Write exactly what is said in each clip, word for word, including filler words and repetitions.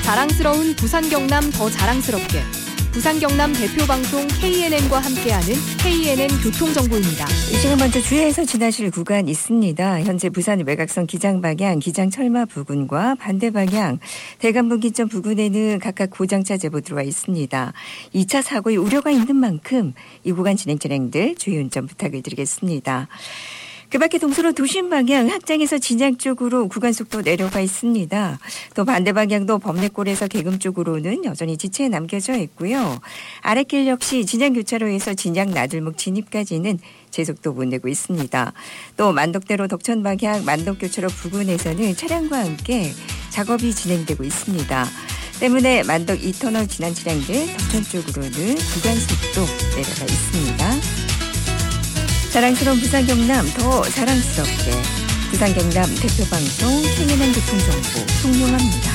자랑스러운 부산 경남 더 자랑스럽게 부산 경남 대표 방송 케이엔엔과 함께하는 케이엔엔 교통정보입니다. 이 시간 먼저 주의해서 지나실 구간 있습니다. 현재 부산 외곽선 기장 방향 기장 철마 부근과 반대 방향 대간 분기점 부근에는 각각 고장차 제보 들어와 있습니다. 이 차 사고의 우려가 있는 만큼 이 구간 진행 차량들 주의 운전 부탁을 드리겠습니다. 그 밖에 동서로 도심 방향 학장에서 진양 쪽으로 구간속도 내려가 있습니다. 또 반대 방향도 범내골에서 계금 쪽으로는 여전히 지체에 남겨져 있고요. 아랫길 역시 진양교차로에서 진양 나들목 진입까지는 제속도 못 내고 있습니다. 또 만덕대로 덕천 방향 만덕교차로 부근에서는 차량과 함께 작업이 진행되고 있습니다. 때문에 만덕 이 터널 지난 차량들 덕천 쪽으로는 구간속도 내려가 있습니다. 자랑스러운 부산 경남 더 자랑스럽게 부산 경남 대표 방송 케이엔엔 교통정보 송용합니다.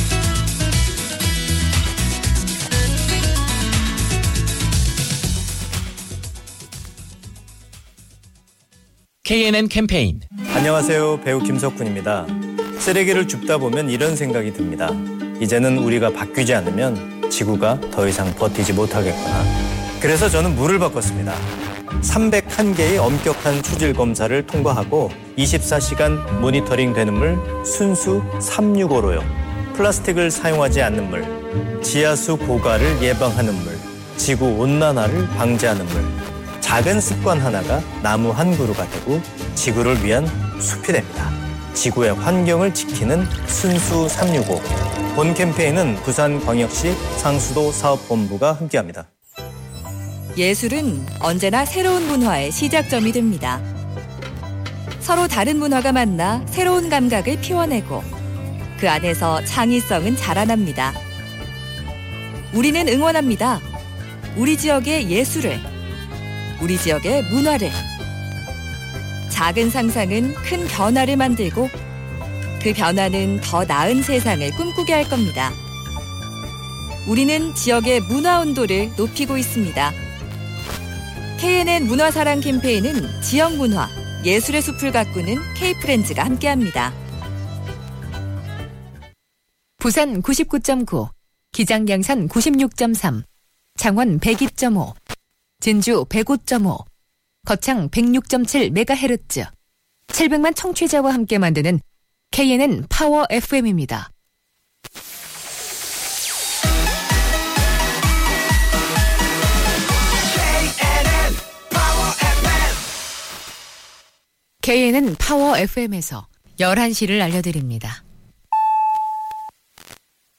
케이엔엔 캠페인. 안녕하세요. 배우 김석훈입니다. 쓰레기를 줍다 보면 이런 생각이 듭니다. 이제는 우리가 바뀌지 않으면 지구가 더 이상 버티지 못하겠구나. 그래서 저는 물을 바꿨습니다. 삼백일 개의 엄격한 수질 검사를 통과하고 이십사 시간 모니터링 되는 물 순수 삼백육십오로요. 플라스틱을 사용하지 않는 물, 지하수 고갈을 예방하는 물, 지구 온난화를 방지하는 물. 작은 습관 하나가 나무 한 그루가 되고 지구를 위한 숲이 됩니다. 지구의 환경을 지키는 순수 삼백육십오. 본 캠페인은 부산광역시 상수도 사업본부가 함께합니다. 예술은 언제나 새로운 문화의 시작점이 됩니다. 서로 다른 문화가 만나 새로운 감각을 피워내고 그 안에서 창의성은 자라납니다. 우리는 응원합니다. 우리 지역의 예술을, 우리 지역의 문화를. 작은 상상은 큰 변화를 만들고 그 변화는 더 나은 세상을 꿈꾸게 할 겁니다. 우리는 지역의 문화 온도를 높이고 있습니다. 케이엔엔 문화사랑 캠페인은 지역 문화, 예술의 숲을 가꾸는 K프렌즈가 함께합니다. 부산 구십구 점 구, 기장양산 구십육 점 삼, 창원 백이 점 오, 진주 백오 점 오, 거창 백육 점 칠 메가헤르츠, 칠백만 청취자와 함께 만드는 케이엔엔 파워 에프엠입니다. 케이엔엔 파워 에프엠에서 열한 시를 알려드립니다.